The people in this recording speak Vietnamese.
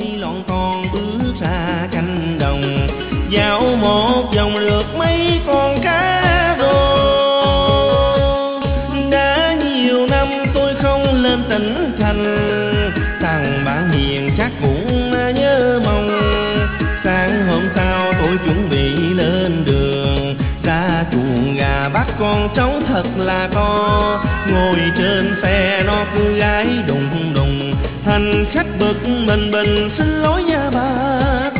tôi lọn ton bước ra cánh đồng, dạo một vòng rượt mấy con cá rô. Đã nhiều năm tôi không lên tỉnh thành, thằng bạn hiền chắc cũng nhớ mong. Sáng hôm sau tôi chuẩn bị lên đường, ra chuồng gà bắt con trống thật là to. Ngồi trên xe nó cứ gái đùng đùng, hành khách bực mình bình xin lỗi nha bà